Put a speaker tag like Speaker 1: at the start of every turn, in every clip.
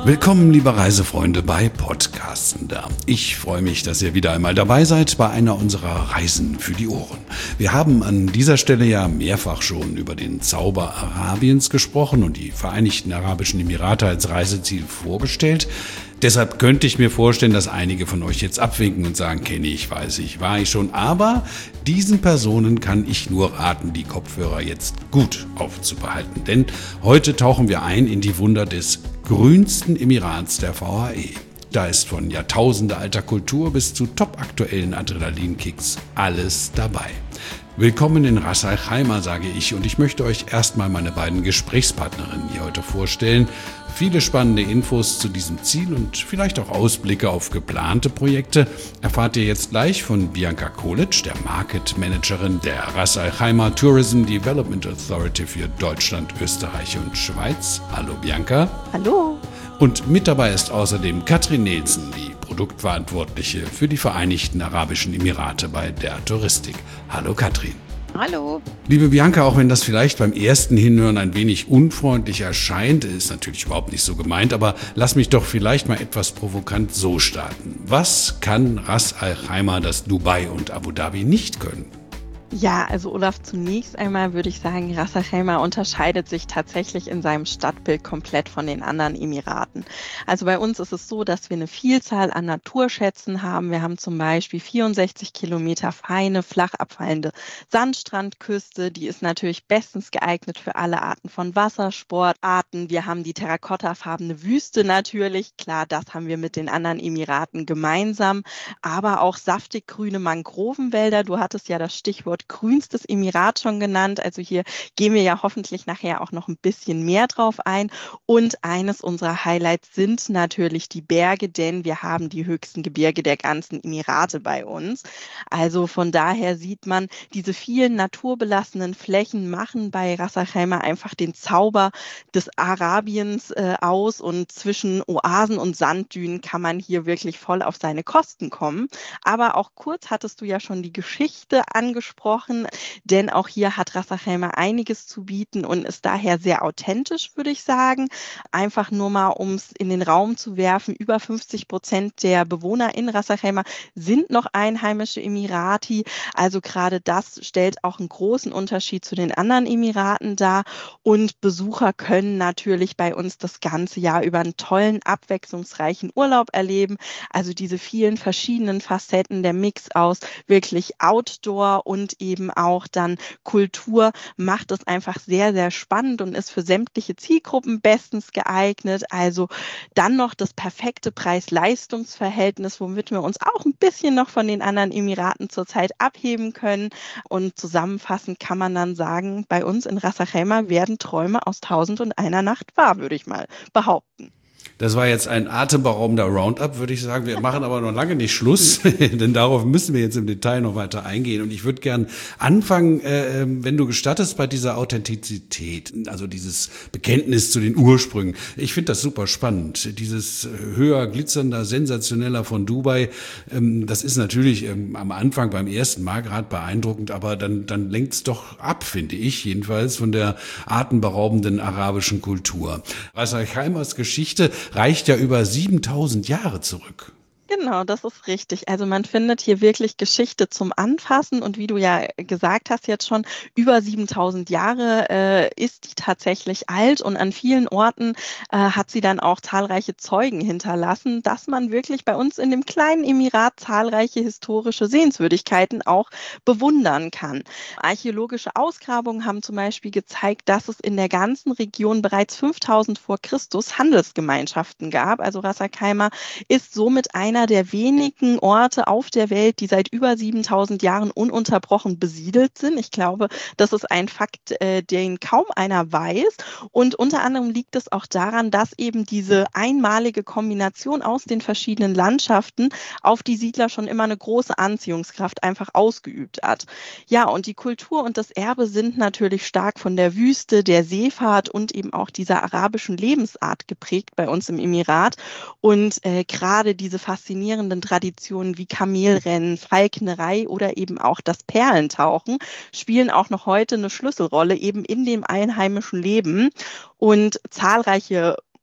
Speaker 1: Willkommen, liebe Reisefreunde, bei Podcastender. Ich freue mich, dass ihr wieder einmal dabei seid bei einer unserer Reisen für die Ohren. Wir haben an dieser Stelle ja mehrfach schon über den Zauber Arabiens gesprochen und die Vereinigten Arabischen Emirate als Reiseziel vorgestellt. Deshalb könnte ich mir vorstellen, dass einige von euch jetzt abwinken und sagen, kenne ich, weiß ich, war ich schon. Aber diesen Personen kann ich nur raten, die Kopfhörer jetzt gut aufzubehalten. Denn heute tauchen wir ein in die Wunder des grünsten Emirats der VAE. Da ist von jahrtausendealter Kultur bis zu topaktuellen Adrenalinkicks alles dabei. Willkommen in Ras Al Khaimah, sage ich, und ich möchte euch erstmal meine beiden Gesprächspartnerinnen hier heute vorstellen. Viele spannende Infos zu diesem Ziel und vielleicht auch Ausblicke auf geplante Projekte erfahrt ihr jetzt gleich von Bianca Kolic, der Market Managerin der Ras Al Khaimah Tourism Development Authority für Deutschland, Österreich und Schweiz. Hallo Bianca.
Speaker 2: Hallo.
Speaker 1: Und mit dabei ist außerdem Katrin Nielsen, die Produktverantwortliche für die Vereinigten Arabischen Emirate bei der Touristik. Hallo Katrin.
Speaker 2: Hallo.
Speaker 1: Liebe Bianca, auch wenn das vielleicht beim ersten Hinhören ein wenig unfreundlich erscheint, ist natürlich überhaupt nicht so gemeint, aber lass mich doch vielleicht mal etwas provokant so starten. Was kann Ras Al Khaimah, das Dubai und Abu Dhabi nicht können?
Speaker 2: Ja, also Olaf, zunächst einmal würde ich sagen, Ras Al Khaimah unterscheidet sich tatsächlich in seinem Stadtbild komplett von den anderen Emiraten. Also bei uns ist es so, dass wir eine Vielzahl an Naturschätzen haben. Wir haben zum Beispiel 64 Kilometer feine, flach abfallende Sandstrandküste. Die ist natürlich bestens geeignet für alle Arten von Wassersportarten. Wir haben die terrakottafarbene Wüste natürlich. Klar, das haben wir mit den anderen Emiraten gemeinsam. Aber auch saftig grüne Mangrovenwälder. Du hattest ja das Stichwort grünstes Emirat schon genannt. Also hier gehen wir ja hoffentlich nachher auch noch ein bisschen mehr drauf ein. Und eines unserer Highlights sind natürlich die Berge, denn wir haben die höchsten Gebirge der ganzen Emirate bei uns. Also von daher sieht man, diese vielen naturbelassenen Flächen machen bei Ras Al Khaimah einfach den Zauber des Arabiens aus, und zwischen Oasen und Sanddünen kann man hier wirklich voll auf seine Kosten kommen. Aber auch kurz hattest du ja schon die Geschichte angesprochen, denn auch hier hat Ras Al Khaimah einiges zu bieten und ist daher sehr authentisch, würde ich sagen. Einfach nur mal, um es in den Raum zu werfen, über 50% der Bewohner in Ras Al Khaimah sind noch einheimische Emirati. Also gerade das stellt auch einen großen Unterschied zu den anderen Emiraten dar. Und Besucher können natürlich bei uns das ganze Jahr über einen tollen, abwechslungsreichen Urlaub erleben. Also diese vielen verschiedenen Facetten, der Mix aus wirklich Outdoor und eben auch dann Kultur macht es einfach sehr, sehr spannend und ist für sämtliche Zielgruppen bestens geeignet. Also dann noch das perfekte Preis-Leistungs-Verhältnis, womit wir uns auch ein bisschen noch von den anderen Emiraten zurzeit abheben können. Und zusammenfassend kann man dann sagen, bei uns in Ras Al Khaimah werden Träume aus 1001 Nacht wahr, würde ich mal behaupten.
Speaker 1: Das war jetzt ein atemberaubender Roundup, würde ich sagen. Wir machen aber noch lange nicht Schluss, denn darauf müssen wir jetzt im Detail noch weiter eingehen. Und ich würde gern anfangen, wenn du gestattest, bei dieser Authentizität, also dieses Bekenntnis zu den Ursprüngen. Ich finde das super spannend. Dieses höher, glitzernder, sensationeller von Dubai, das ist natürlich am Anfang beim ersten Mal gerade beeindruckend, aber dann lenkt es doch ab, finde ich, jedenfalls von der atemberaubenden arabischen Kultur. Ras Al Khaimahs Geschichte reicht ja über 7000 Jahre zurück.
Speaker 2: Genau, das ist richtig. Also man findet hier wirklich Geschichte zum Anfassen, und wie du ja gesagt hast jetzt schon, über 7000 Jahre ist die tatsächlich alt, und an vielen Orten hat sie dann auch zahlreiche Zeugen hinterlassen, dass man wirklich bei uns in dem kleinen Emirat zahlreiche historische Sehenswürdigkeiten auch bewundern kann. Archäologische Ausgrabungen haben zum Beispiel gezeigt, dass es in der ganzen Region bereits 5000 vor Christus Handelsgemeinschaften gab. Also Ras Al Khaimah ist somit einer der wenigen Orte auf der Welt, die seit über 7000 Jahren ununterbrochen besiedelt sind. Ich glaube, das ist ein Fakt, den kaum einer weiß. Und unter anderem liegt es auch daran, dass eben diese einmalige Kombination aus den verschiedenen Landschaften auf die Siedler schon immer eine große Anziehungskraft einfach ausgeübt hat. Ja, und die Kultur und das Erbe sind natürlich stark von der Wüste, der Seefahrt und eben auch dieser arabischen Lebensart geprägt bei uns im Emirat. Und gerade diese faszinierenden Traditionen wie Kamelrennen, Falknerei oder eben auch das Perlentauchen spielen auch noch heute eine Schlüsselrolle eben in dem einheimischen Leben. Und zahlreiche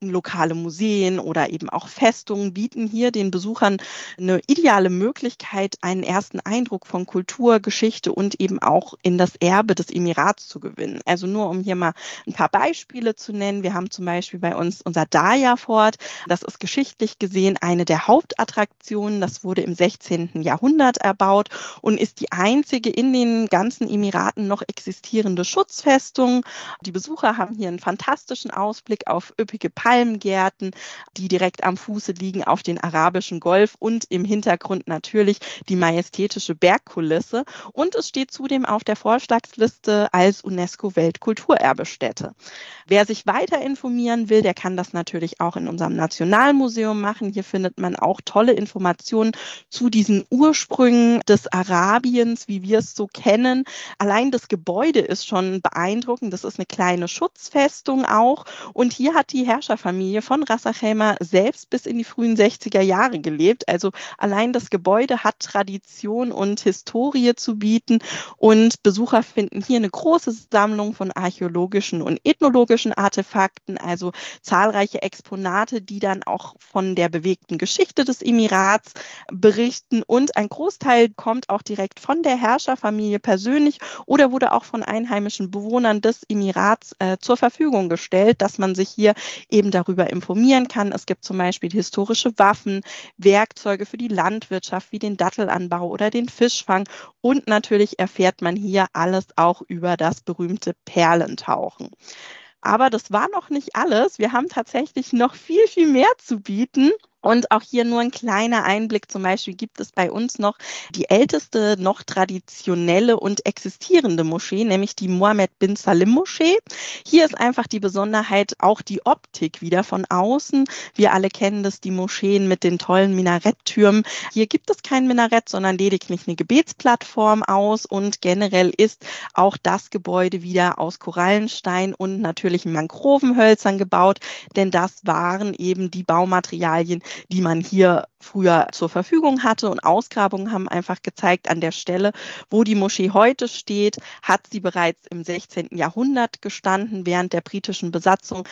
Speaker 2: Lokale Museen oder eben auch Festungen bieten hier den Besuchern eine ideale Möglichkeit, einen ersten Eindruck von Kultur, Geschichte und eben auch in das Erbe des Emirats zu gewinnen. Also nur um hier mal ein paar Beispiele zu nennen. Wir haben zum Beispiel bei uns unser Daya Fort. Das ist geschichtlich gesehen eine der Hauptattraktionen. Das wurde im 16. Jahrhundert erbaut und ist die einzige in den ganzen Emiraten noch existierende Schutzfestung. Die Besucher haben hier einen fantastischen Ausblick auf üppige Palmgärten, die direkt am Fuße liegen, auf den arabischen Golf und im Hintergrund natürlich die majestätische Bergkulisse. Und es steht zudem auf der Vorschlagsliste als UNESCO-Weltkulturerbestätte. Wer sich weiter informieren will, der kann das natürlich auch in unserem Nationalmuseum machen. Hier findet man auch tolle Informationen zu diesen Ursprüngen des Arabiens, wie wir es so kennen. Allein das Gebäude ist schon beeindruckend. Das ist eine kleine Schutzfestung auch. Und hier hat die Herrscherfamilie von Ras Al Khaimah selbst bis in die frühen 60er Jahre gelebt. Also allein das Gebäude hat Tradition und Historie zu bieten. Und Besucher finden hier eine große Sammlung von archäologischen und ethnologischen Artefakten, also zahlreiche Exponate, die dann auch von der bewegten Geschichte des Emirats berichten. Und ein Großteil kommt auch direkt von der Herrscherfamilie persönlich oder wurde auch von einheimischen Bewohnern des Emirats zur Verfügung gestellt, dass man sich hier eben darüber informieren kann. Es gibt zum Beispiel historische Waffen, Werkzeuge für die Landwirtschaft wie den Dattelanbau oder den Fischfang und natürlich erfährt man hier alles auch über das berühmte Perlentauchen. Aber das war noch nicht alles. Wir haben tatsächlich noch viel, viel mehr zu bieten. Und auch hier nur ein kleiner Einblick. Zum Beispiel gibt es bei uns noch die älteste, noch traditionelle und existierende Moschee, nämlich die Mohammed bin Salim Moschee. Hier ist einfach die Besonderheit auch die Optik wieder von außen. Wir alle kennen das, die Moscheen mit den tollen Minaretttürmen. Hier gibt es kein Minarett, sondern lediglich eine Gebetsplattform aus. Und generell ist auch das Gebäude wieder aus Korallenstein und natürlichen Mangrovenhölzern gebaut, denn das waren eben die Baumaterialien, die man hier früher zur Verfügung hatte. Und Ausgrabungen haben einfach gezeigt, an der Stelle, wo die Moschee heute steht, hat sie bereits im 16. Jahrhundert gestanden. Während der britischen Besatzung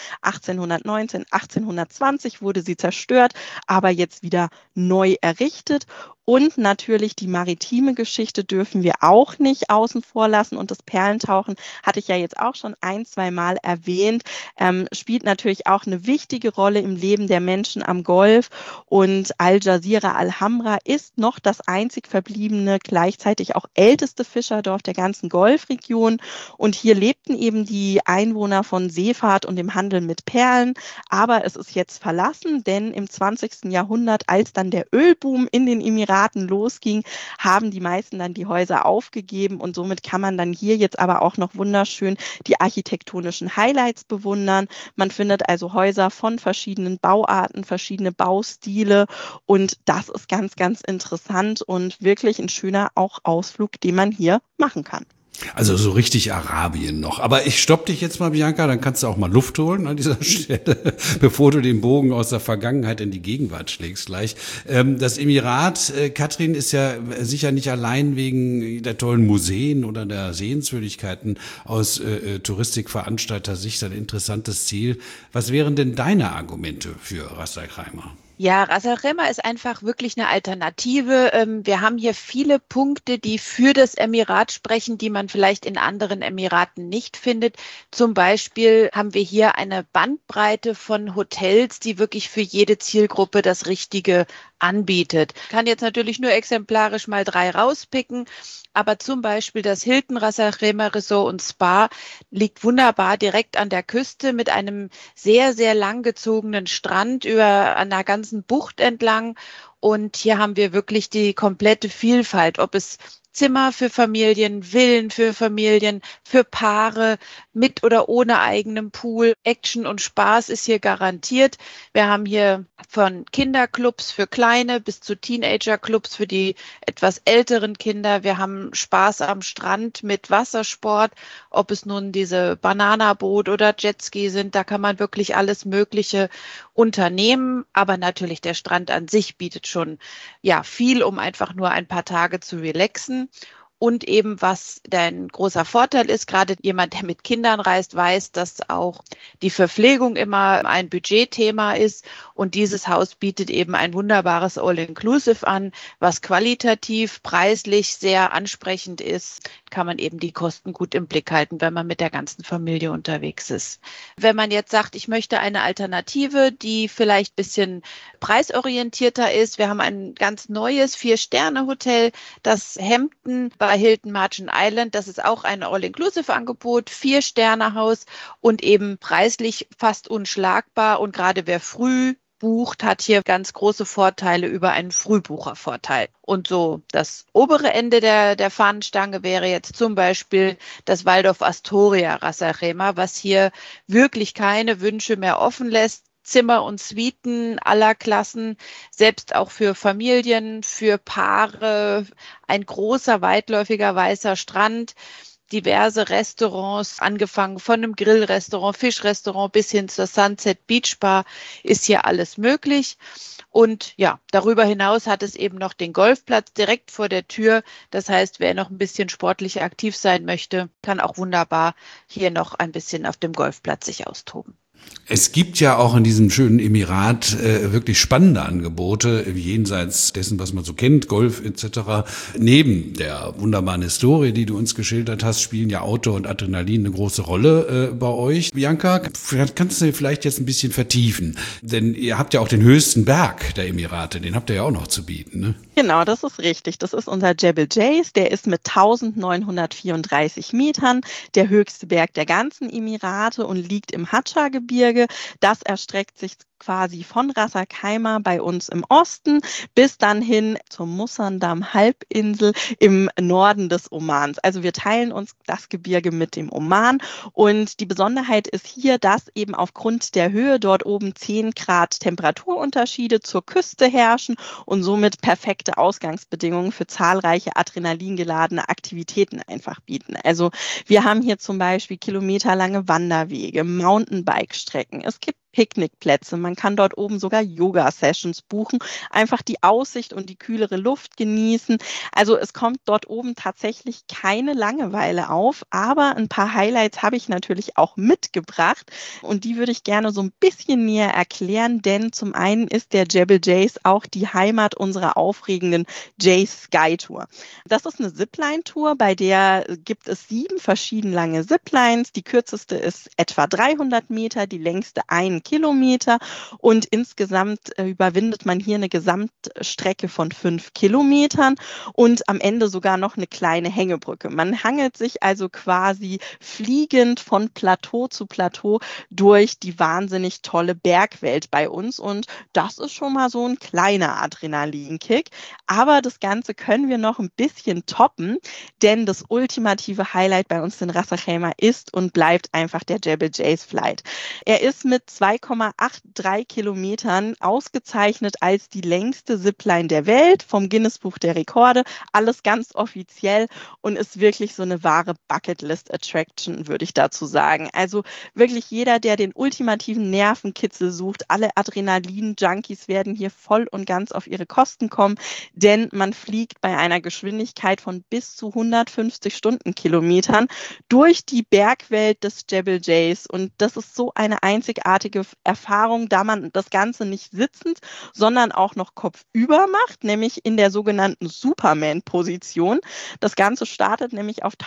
Speaker 2: 1819, 1820 wurde sie zerstört, aber jetzt wieder neu errichtet. Und natürlich die maritime Geschichte dürfen wir auch nicht außen vor lassen. Und das Perlentauchen hatte ich ja jetzt auch schon ein-, zweimal erwähnt, spielt natürlich auch eine wichtige Rolle im Leben der Menschen am Golf. Und Al Jazira Al Hamra ist noch das einzig verbliebene, gleichzeitig auch älteste Fischerdorf der ganzen Golfregion. Und hier lebten eben die Einwohner von Seefahrt und dem Handel mit Perlen. Aber es ist jetzt verlassen, denn im 20. Jahrhundert, als dann der Ölboom in den Emiraten losging, haben die meisten dann die Häuser aufgegeben und somit kann man dann hier jetzt aber auch noch wunderschön die architektonischen Highlights bewundern. Man findet also Häuser von verschiedenen Bauarten, verschiedene Baustile und das ist ganz, ganz interessant und wirklich ein schöner auch Ausflug, den man hier machen kann.
Speaker 1: Also so richtig Arabien noch. Aber ich stopp dich jetzt mal, Bianca, dann kannst du auch mal Luft holen an dieser Stelle, bevor du den Bogen aus der Vergangenheit in die Gegenwart schlägst gleich. Das Emirat, Katrin, ist ja sicher nicht allein wegen der tollen Museen oder der Sehenswürdigkeiten aus Touristikveranstalter-Sicht ein interessantes Ziel. Was wären denn deine Argumente für Ras Al Khaimah?
Speaker 3: Ja, Ras Al Khaimah ist einfach wirklich eine Alternative. Wir haben hier viele Punkte, die für das Emirat sprechen, die man vielleicht in anderen Emiraten nicht findet. Zum Beispiel haben wir hier eine Bandbreite von Hotels, die wirklich für jede Zielgruppe das Richtige anbietet. Ich kann jetzt natürlich nur exemplarisch mal 3 rauspicken, aber zum Beispiel das Hilton Ras Al Khaimah Resort und Spa liegt wunderbar direkt an der Küste mit einem sehr, sehr langgezogenen Strand über einer ganzen Bucht entlang. Und hier haben wir wirklich die komplette Vielfalt, ob es Zimmer für Familien, Villen für Familien, für Paare mit oder ohne eigenem Pool. Action und Spaß ist hier garantiert. Wir haben hier von Kinderclubs für Kleine bis zu Teenagerclubs für die etwas älteren Kinder. Wir haben Spaß am Strand mit Wassersport, ob es nun diese Bananaboot oder Jetski sind. Da kann man wirklich alles Mögliche unternehmen. Aber natürlich der Strand an sich bietet schon viel, um einfach nur ein paar Tage zu relaxen. Und eben, was ein großer Vorteil ist, gerade jemand, der mit Kindern reist, weiß, dass auch die Verpflegung immer ein Budgetthema ist. Und dieses Haus bietet eben ein wunderbares All-Inclusive an, was qualitativ, preislich sehr ansprechend ist. Kann man eben die Kosten gut im Blick halten, wenn man mit der ganzen Familie unterwegs ist. Wenn man jetzt sagt, ich möchte eine Alternative, die vielleicht ein bisschen preisorientierter ist. Wir haben ein ganz neues 4-Sterne-Hotel, das Hampton bei Hilton Merchant Island. Das ist auch ein All-Inclusive-Angebot, 4-Sterne-Haus und eben preislich fast unschlagbar. Und gerade wer früh bucht, hat hier ganz große Vorteile über einen Frühbuchervorteil. Und so das obere Ende der Fahnenstange wäre jetzt zum Beispiel das Waldorf Astoria Ras Al Khaimah, was hier wirklich keine Wünsche mehr offen lässt. Zimmer und Suiten aller Klassen, selbst auch für Familien, für Paare, ein großer, weitläufiger weißer Strand, diverse Restaurants, angefangen von einem Grillrestaurant, Fischrestaurant bis hin zur Sunset Beach Bar, ist hier alles möglich. Und ja, darüber hinaus hat es eben noch den Golfplatz direkt vor der Tür. Das heißt, wer noch ein bisschen sportlich aktiv sein möchte, kann auch wunderbar hier noch ein bisschen auf dem Golfplatz sich austoben.
Speaker 1: Es gibt ja auch in diesem schönen Emirat wirklich spannende Angebote, jenseits dessen, was man so kennt, Golf etc. Neben der wunderbaren Historie, die du uns geschildert hast, spielen ja Outdoor und Adrenalin eine große Rolle bei euch. Bianca, kannst du vielleicht jetzt ein bisschen vertiefen? Denn ihr habt ja auch den höchsten Berg der Emirate, den habt ihr ja auch noch zu bieten, ne?
Speaker 2: Genau, das ist richtig. Das ist unser Jebel Jais. Der ist mit 1934 Metern der höchste Berg der ganzen Emirate und liegt im Hatscha-Gebirge. Das erstreckt sich quasi von Ras Al Khaimah bei uns im Osten bis dann hin zur Musandam-Halbinsel im Norden des Omans. Also wir teilen uns das Gebirge mit dem Oman und die Besonderheit ist hier, dass eben aufgrund der Höhe dort oben 10 Grad Temperaturunterschiede zur Küste herrschen und somit perfekte Ausgangsbedingungen für zahlreiche adrenalingeladene Aktivitäten einfach bieten. Also wir haben hier zum Beispiel kilometerlange Wanderwege, Mountainbike-Strecken. Es gibt Picknickplätze. Man kann dort oben sogar Yoga-Sessions buchen, einfach die Aussicht und die kühlere Luft genießen. Also es kommt dort oben tatsächlich keine Langeweile auf, aber ein paar Highlights habe ich natürlich auch mitgebracht und die würde ich gerne so ein bisschen näher erklären, denn zum einen ist der Jebel Jais auch die Heimat unserer aufregenden Jais Sky Tour. Das ist eine Zipline-Tour, bei der gibt es 7 verschieden lange Ziplines. Die kürzeste ist etwa 300 Meter, die längste 1 Kilometer und insgesamt überwindet man hier eine Gesamtstrecke von 5 Kilometern und am Ende sogar noch eine kleine Hängebrücke. Man hangelt sich also quasi fliegend von Plateau zu Plateau durch die wahnsinnig tolle Bergwelt bei uns und das ist schon mal so ein kleiner Adrenalinkick. Aber das Ganze können wir noch ein bisschen toppen, denn das ultimative Highlight bei uns in Ras Al Khaimah ist und bleibt einfach der Jebel Jais Flight. Er ist mit 2,83 Kilometern ausgezeichnet als die längste Zipline der Welt vom Guinness-Buch der Rekorde. Alles ganz offiziell und ist wirklich so eine wahre Bucketlist-Attraction, würde ich dazu sagen. Also wirklich jeder, der den ultimativen Nervenkitzel sucht, alle Adrenalin-Junkies werden hier voll und ganz auf ihre Kosten kommen, denn man fliegt bei einer Geschwindigkeit von bis zu 150 Stundenkilometern durch die Bergwelt des Jebel Jais und das ist so eine einzigartige Erfahrung, da man das Ganze nicht sitzend, sondern auch noch kopfüber macht, nämlich in der sogenannten Superman-Position. Das Ganze startet nämlich auf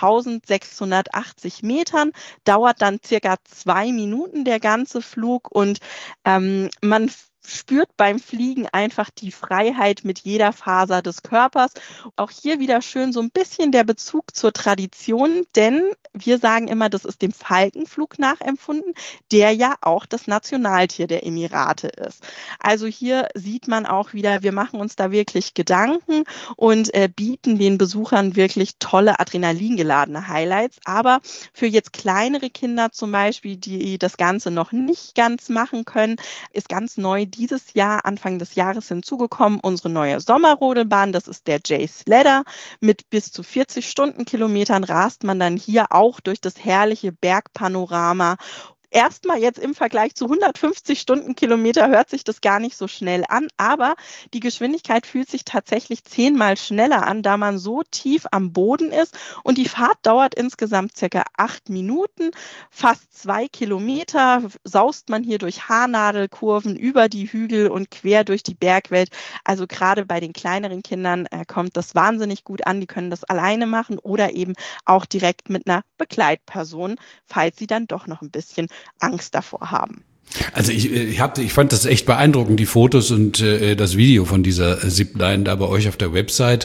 Speaker 2: 1680 Metern, dauert dann circa 2 Minuten der ganze Flug und man spürt beim Fliegen einfach die Freiheit mit jeder Faser des Körpers. Auch hier wieder schön so ein bisschen der Bezug zur Tradition, denn wir sagen immer, das ist dem Falkenflug nachempfunden, der ja auch das Nationaltier der Emirate ist. Also hier sieht man auch wieder, wir machen uns da wirklich Gedanken und bieten den Besuchern wirklich tolle adrenalingeladene Highlights. Aber für jetzt kleinere Kinder zum Beispiel, die das Ganze noch nicht ganz machen können, ist ganz neu dieses Jahr, Anfang des Jahres hinzugekommen, unsere neue Sommerrodelbahn. Das ist der Jais Ladder. Mit bis zu 40 Stundenkilometern rast man dann hier auch durch das herrliche Bergpanorama Erstmal jetzt im Vergleich zu 150 Stundenkilometer hört sich das gar nicht so schnell an, aber die Geschwindigkeit fühlt sich tatsächlich 10-mal schneller an, da man so tief am Boden ist und die Fahrt dauert insgesamt circa 8 Minuten, fast 2 Kilometer saust man hier durch Haarnadelkurven über die Hügel und quer durch die Bergwelt. Also gerade bei den kleineren Kindern kommt das wahnsinnig gut an, die können das alleine machen oder eben auch direkt mit einer Begleitperson, falls sie dann doch noch ein bisschen Angst davor haben.
Speaker 1: Also ich fand das echt beeindruckend, die Fotos und das Video von dieser Zipline da bei euch auf der Website.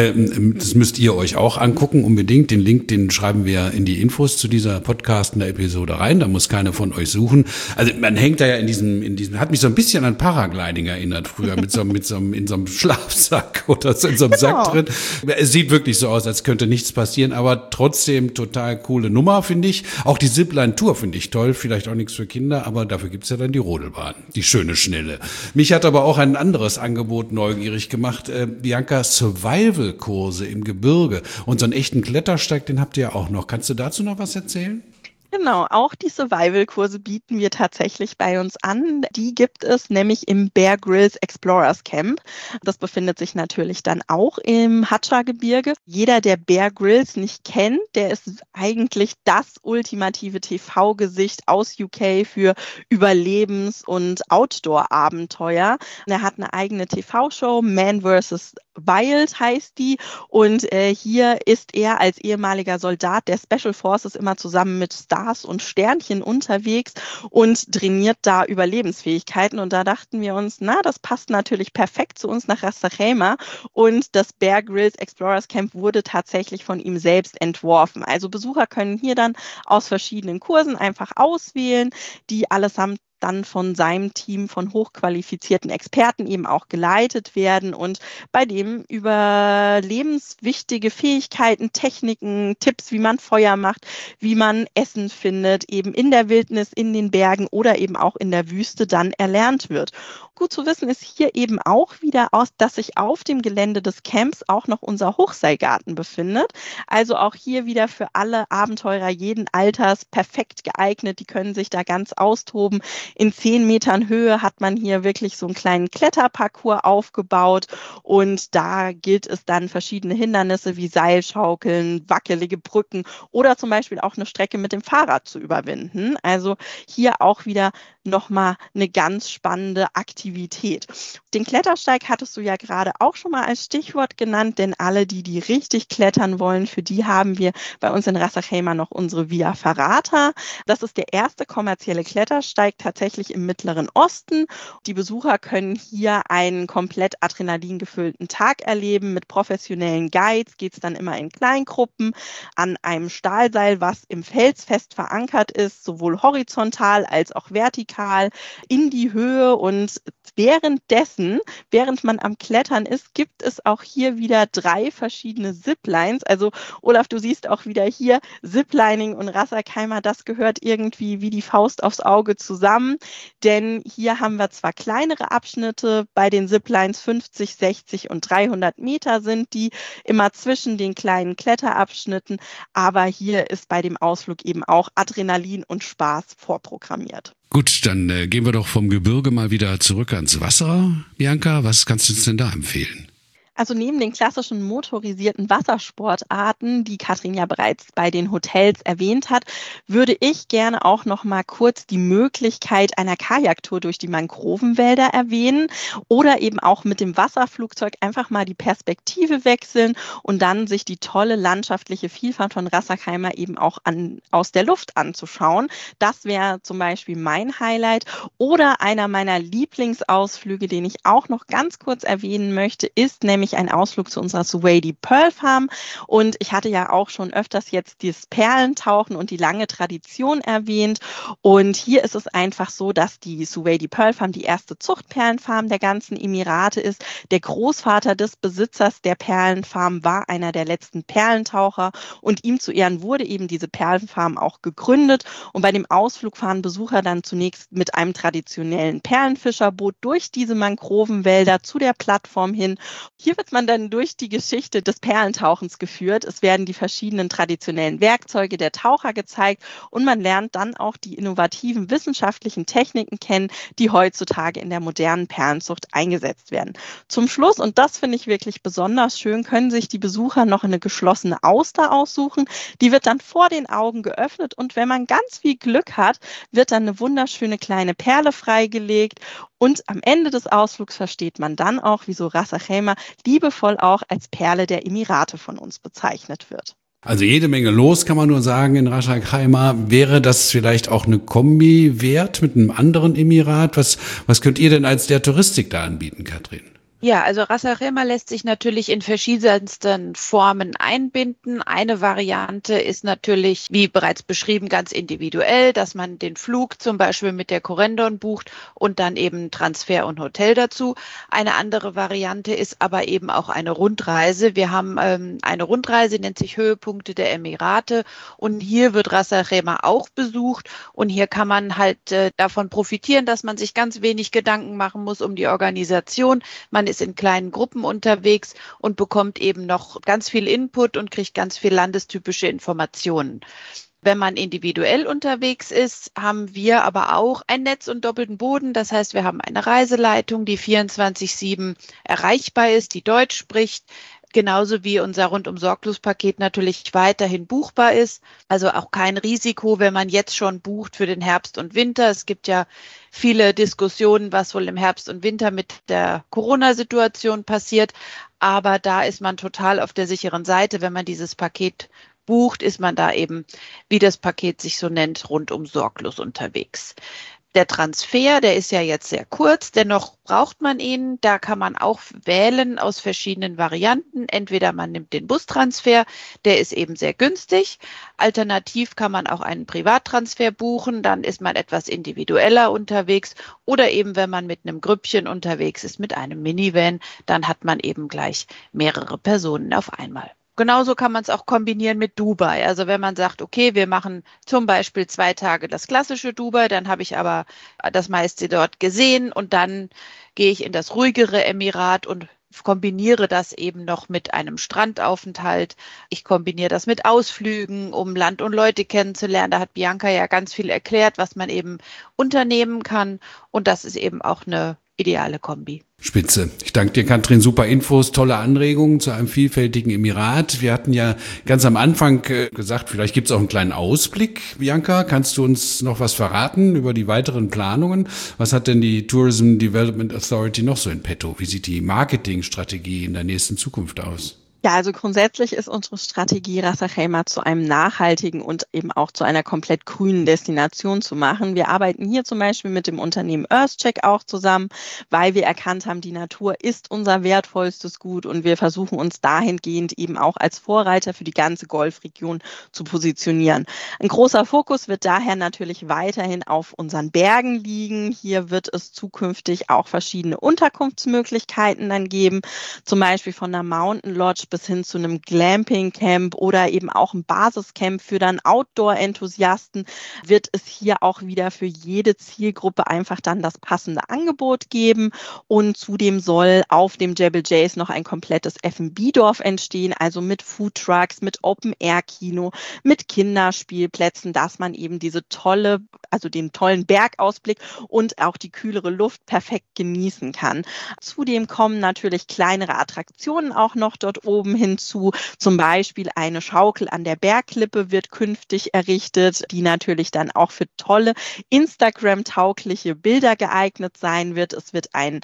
Speaker 1: Das müsst ihr euch auch angucken, unbedingt. Den Link, den schreiben wir in die Infos zu dieser Podcast in der Episode rein. Da muss keiner von euch suchen. Also man hängt da ja in diesem, hat mich so ein bisschen an Paragliding erinnert früher, in so einem Schlafsack oder so in so einem Sack drin. Es sieht wirklich so aus, als könnte nichts passieren, aber trotzdem total coole Nummer, finde ich. Auch die Zipline-Tour finde ich toll, vielleicht auch nichts für Kinder, aber dafür gibt's ja dann die Rodelbahn, die schöne, schnelle. Mich hat aber auch ein anderes Angebot neugierig gemacht. Bianca, Survival-Kurse im Gebirge und so einen echten Klettersteig, den habt ihr ja auch noch. Kannst du dazu noch was erzählen?
Speaker 2: Genau, auch die Survival-Kurse bieten wir tatsächlich bei uns an. Die gibt es nämlich im Bear Grylls Explorers Camp. Das befindet sich natürlich dann auch im Hatscha-Gebirge. Jeder, der Bear Grylls nicht kennt, der ist eigentlich das ultimative TV-Gesicht aus UK für Überlebens- und Outdoor-Abenteuer. Er hat eine eigene TV-Show, Man vs. Wild heißt die, und hier ist er als ehemaliger Soldat der Special Forces immer zusammen mit Stars und Sternchen unterwegs und trainiert da Überlebensfähigkeiten, und da dachten wir uns, na, das passt natürlich perfekt zu uns nach Ras Al Khaimah, und das Bear Grylls Explorers Camp wurde tatsächlich von ihm selbst entworfen. Also Besucher können hier dann aus verschiedenen Kursen einfach auswählen, die allesamt dann von seinem Team von hochqualifizierten Experten eben auch geleitet werden und bei dem überlebenswichtige Fähigkeiten, Techniken, Tipps, wie man Feuer macht, wie man Essen findet, eben in der Wildnis, in den Bergen oder eben auch in der Wüste dann erlernt wird. Gut zu wissen ist hier eben auch wieder dass sich auf dem Gelände des Camps auch noch unser Hochseilgarten befindet. Also auch hier wieder für alle Abenteurer jeden Alters perfekt geeignet. Die können sich da ganz austoben. In 10 Metern Höhe hat man hier wirklich so einen kleinen Kletterparcours aufgebaut, und da gilt es dann, verschiedene Hindernisse wie Seilschaukeln, wackelige Brücken oder zum Beispiel auch eine Strecke mit dem Fahrrad zu überwinden. Also hier auch wieder nochmal eine ganz spannende Aktivität. Den Klettersteig hattest du ja gerade auch schon mal als Stichwort genannt, denn alle, die richtig klettern wollen, für die haben wir bei uns in Ras Al Khaimah noch unsere Via Ferrata. Das ist der erste kommerzielle Klettersteig tatsächlich im Mittleren Osten. Die Besucher können hier einen komplett adrenalingefüllten Tag erleben. Mit professionellen Guides geht es dann immer in Kleingruppen an einem Stahlseil, was im Fels fest verankert ist, sowohl horizontal als auch vertikal in die Höhe, und während man am Klettern ist, gibt es auch hier wieder 3 verschiedene Ziplines. Also Olaf, du siehst auch wieder hier Ziplining und Ras Al Khaimah, das gehört irgendwie wie die Faust aufs Auge zusammen, denn hier haben wir zwar kleinere Abschnitte, bei den Ziplines 50, 60 und 300 Meter sind die immer zwischen den kleinen Kletterabschnitten, aber hier ist bei dem Ausflug eben auch Adrenalin und Spaß vorprogrammiert.
Speaker 1: Gut, dann gehen wir doch vom Gebirge mal wieder zurück ans Wasser. Bianca, was kannst du uns denn da empfehlen?
Speaker 2: Also neben den klassischen motorisierten Wassersportarten, die Katrin ja bereits bei den Hotels erwähnt hat, würde ich gerne auch noch mal kurz die Möglichkeit einer Kajaktour durch die Mangrovenwälder erwähnen oder eben auch mit dem Wasserflugzeug einfach mal die Perspektive wechseln und dann sich die tolle landschaftliche Vielfalt von Ras Al Khaimah eben auch aus der Luft anzuschauen. Das wäre zum Beispiel mein Highlight, oder einer meiner Lieblingsausflüge, den ich auch noch ganz kurz erwähnen möchte, ist nämlich ein Ausflug zu unserer Suwaydi Pearl Farm, und ich hatte ja auch schon öfters jetzt das Perlentauchen und die lange Tradition erwähnt, und hier ist es einfach so, dass die Suwaydi Pearl Farm die erste Zuchtperlenfarm der ganzen Emirate ist. Der Großvater des Besitzers der Perlenfarm war einer der letzten Perlentaucher, und ihm zu Ehren wurde eben diese Perlenfarm auch gegründet, und bei dem Ausflug fahren Besucher dann zunächst mit einem traditionellen Perlenfischerboot durch diese Mangrovenwälder zu der Plattform hin. Hier wird man dann durch die Geschichte des Perlentauchens geführt. Es werden die verschiedenen traditionellen Werkzeuge der Taucher gezeigt und man lernt dann auch die innovativen wissenschaftlichen Techniken kennen, die heutzutage in der modernen Perlenzucht eingesetzt werden. Zum Schluss, und das finde ich wirklich besonders schön, können sich die Besucher noch eine geschlossene Auster aussuchen. Die wird dann vor den Augen geöffnet und wenn man ganz viel Glück hat, wird dann eine wunderschöne kleine Perle freigelegt. Und am Ende des Ausflugs versteht man dann auch, wieso Ras Al Khaimah liebevoll auch als Perle der Emirate von uns bezeichnet wird.
Speaker 1: Also jede Menge los, kann man nur sagen, in Ras Al Khaimah. Wäre das vielleicht auch eine Kombi wert mit einem anderen Emirat? Was könnt ihr denn als der Touristik da anbieten, Katrin?
Speaker 3: Ja, also Ras Al Khaimah lässt sich natürlich in verschiedensten Formen einbinden. Eine Variante ist natürlich, wie bereits beschrieben, ganz individuell, dass man den Flug zum Beispiel mit der Corendon bucht und dann eben Transfer und Hotel dazu. Eine andere Variante ist aber eben auch eine Rundreise. Wir haben eine Rundreise, nennt sich Höhepunkte der Emirate und hier wird Ras Al Khaimah auch besucht und hier kann man halt davon profitieren, dass man sich ganz wenig Gedanken machen muss um die Organisation. Man ist in kleinen Gruppen unterwegs und bekommt eben noch ganz viel Input und kriegt ganz viel landestypische Informationen. Wenn man individuell unterwegs ist, haben wir aber auch ein Netz und doppelten Boden. Das heißt, wir haben eine Reiseleitung, die 24/7 erreichbar ist, die Deutsch spricht. Genauso wie unser Rundum-Sorglos-Paket natürlich weiterhin buchbar ist. Also auch kein Risiko, wenn man jetzt schon bucht für den Herbst und Winter. Es gibt ja viele Diskussionen, was wohl im Herbst und Winter mit der Corona-Situation passiert. Aber da ist man total auf der sicheren Seite. Wenn man dieses Paket bucht, ist man da eben, wie das Paket sich so nennt, rundum sorglos unterwegs. Der Transfer, der ist ja jetzt sehr kurz, dennoch braucht man ihn. Da kann man auch wählen aus verschiedenen Varianten. Entweder man nimmt den Bustransfer, der ist eben sehr günstig. Alternativ kann man auch einen Privattransfer buchen, dann ist man etwas individueller unterwegs. Oder eben, wenn man mit einem Grüppchen unterwegs ist, mit einem Minivan, dann hat man eben gleich mehrere Personen auf einmal. Genauso kann man es auch kombinieren mit Dubai. Also wenn man sagt, okay, wir machen zum Beispiel 2 Tage das klassische Dubai, dann habe ich aber das meiste dort gesehen und dann gehe ich in das ruhigere Emirat und kombiniere das eben noch mit einem Strandaufenthalt. Ich kombiniere das mit Ausflügen, um Land und Leute kennenzulernen. Da hat Bianca ja ganz viel erklärt, was man eben unternehmen kann. Und das ist eben auch eine ideale Kombi.
Speaker 1: Spitze. Ich danke dir, Katrin. Super Infos, tolle Anregungen zu einem vielfältigen Emirat. Wir hatten ja ganz am Anfang gesagt, vielleicht gibt es auch einen kleinen Ausblick. Bianca, kannst du uns noch was verraten über die weiteren Planungen? Was hat denn die Tourism Development Authority noch so in petto? Wie sieht die Marketingstrategie in der nächsten Zukunft aus?
Speaker 2: Ja, also grundsätzlich ist unsere Strategie, Ras Al Khaimah zu einem nachhaltigen und eben auch zu einer komplett grünen Destination zu machen. Wir arbeiten hier zum Beispiel mit dem Unternehmen EarthCheck auch zusammen, weil wir erkannt haben, die Natur ist unser wertvollstes Gut und wir versuchen uns dahingehend eben auch als Vorreiter für die ganze Golfregion zu positionieren. Ein großer Fokus wird daher natürlich weiterhin auf unseren Bergen liegen. Hier wird es zukünftig auch verschiedene Unterkunftsmöglichkeiten dann geben, zum Beispiel von der Mountain Lodge bis hin zu einem Glamping-Camp oder eben auch ein Basiscamp für dann Outdoor-Enthusiasten, wird es hier auch wieder für jede Zielgruppe einfach dann das passende Angebot geben. Und zudem soll auf dem Jebel Jais noch ein komplettes F&B-Dorf entstehen, also mit Foodtrucks, mit Open-Air-Kino, mit Kinderspielplätzen, dass man eben den tollen Bergausblick und auch die kühlere Luft perfekt genießen kann. Zudem kommen natürlich kleinere Attraktionen auch noch dort oben hinzu. Zum Beispiel eine Schaukel an der Bergklippe wird künftig errichtet, die natürlich dann auch für tolle Instagram-taugliche Bilder geeignet sein wird. Es wird einen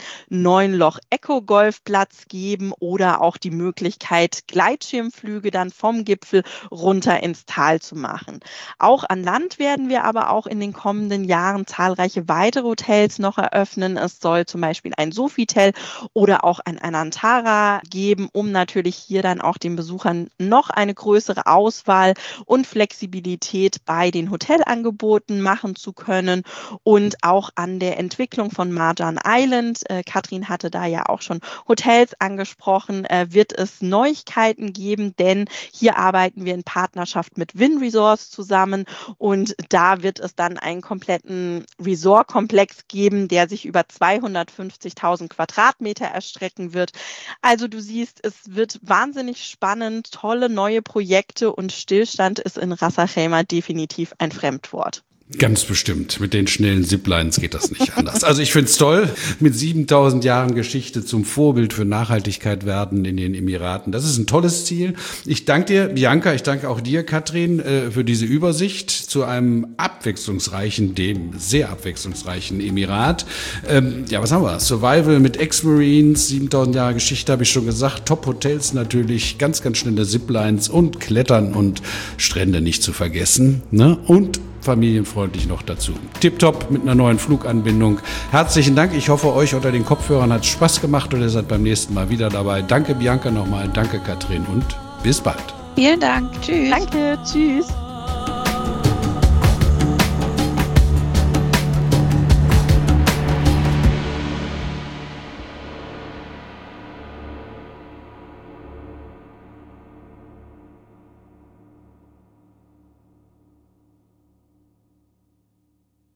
Speaker 2: 9-Loch-Eco-Golfplatz geben oder auch die Möglichkeit, Gleitschirmflüge dann vom Gipfel runter ins Tal zu machen. Auch an Land werden wir aber auch in den kommenden Jahren zahlreiche weitere Hotels noch eröffnen. Es soll zum Beispiel ein Sofitel oder auch ein Anantara geben, um natürlich hier dann auch den Besuchern noch eine größere Auswahl und Flexibilität bei den Hotelangeboten machen zu können und auch an der Entwicklung von Marjan Island. Katrin hatte da ja auch schon Hotels angesprochen, wird es Neuigkeiten geben, denn hier arbeiten wir in Partnerschaft mit Wynn Resorts zusammen und da wird es dann einen kompletten Resort-Komplex geben, der sich über 250.000 Quadratmeter erstrecken wird. Also du siehst, es wird wahnsinnig spannend, tolle neue Projekte und Stillstand ist in Ras Al Khaimah definitiv ein Fremdwort.
Speaker 1: Ganz bestimmt. Mit den schnellen Ziplines geht das nicht anders. Also ich finde es toll, mit 7000 Jahren Geschichte zum Vorbild für Nachhaltigkeit werden in den Emiraten. Das ist ein tolles Ziel. Ich danke dir, Bianca, ich danke auch dir, Katrin, für diese Übersicht zu einem dem sehr abwechslungsreichen Emirat. Was haben wir? Survival mit Ex-Marines, 7000 Jahre Geschichte, habe ich schon gesagt. Top-Hotels natürlich, ganz, ganz schnelle Ziplines und Klettern und Strände nicht zu vergessen. Ne? Und familienfreundlich noch dazu. Tipptopp mit einer neuen Fluganbindung. Herzlichen Dank. Ich hoffe, euch unter den Kopfhörern hat es Spaß gemacht und ihr seid beim nächsten Mal wieder dabei. Danke Bianca nochmal, danke Katrin und bis bald.
Speaker 3: Vielen Dank. Tschüss.
Speaker 2: Danke, tschüss.